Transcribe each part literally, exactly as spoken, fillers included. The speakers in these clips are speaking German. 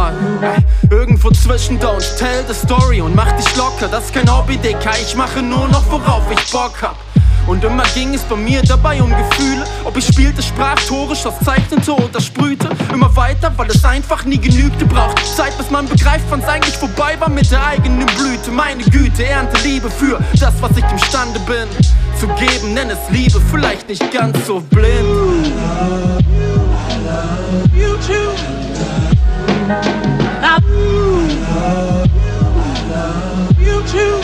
Mann. Irgendwo zwischen don't tell the story und mach dich locker. Das ist kein Hobby, Dicker, ich mache nur noch, worauf ich Bock hab. Und immer ging es bei mir dabei um Gefühle. Ob ich spielte, sprach, Tore, schoss, zeichnete oder sprühte. Immer weiter, weil es einfach nie genügte. Braucht Zeit, bis man begreift, wann's eigentlich vorbei war mit der eigenen Blüte. Meine Güte, ernte Liebe für das, was ich imstande bin zu geben. Nenn es Liebe, vielleicht nicht ganz so blind. You too. You too.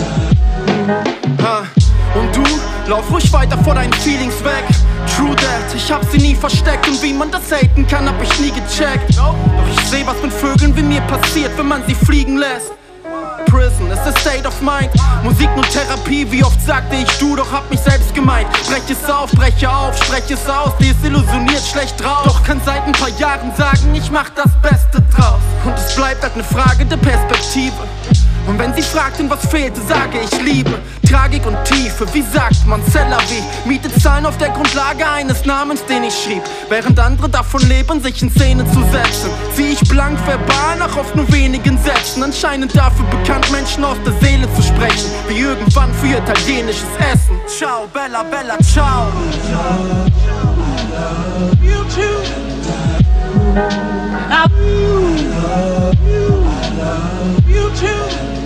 Ha. Und du, lauf ruhig weiter vor deinen Feelings weg. True that, ich hab sie nie versteckt. Und wie man das haten kann, hab ich nie gecheckt. Doch ich seh, was mit Vögeln wie mir passiert, wenn man sie fliegen lässt. Prison ist a state of mind. Musik nur Therapie, wie oft sagte ich du, doch hab mich selbst gemeint. Brech es auf, breche auf, spreche es aus, desillusioniert, schlecht drauf. Doch kann seit ein paar Jahren sagen, ich mach das Beste draus. Und es bleibt halt ne Frage der Perspektive. Und wenn sie fragten, was fehlte, sage ich Liebe, Tragik und Tiefe, wie sagt man, c'est la vie. Miete zahlen auf der Grundlage eines Namens, den ich schrieb. Während andere davon leben, sich in Szene zu setzen, zieh ich blank verbal nach oft nur wenigen Sätzen. Anscheinend dafür bekannt, Menschen aus der Seele zu sprechen, wie irgendwann für italienisches Essen. Ciao, bella, bella, ciao. You too. You too.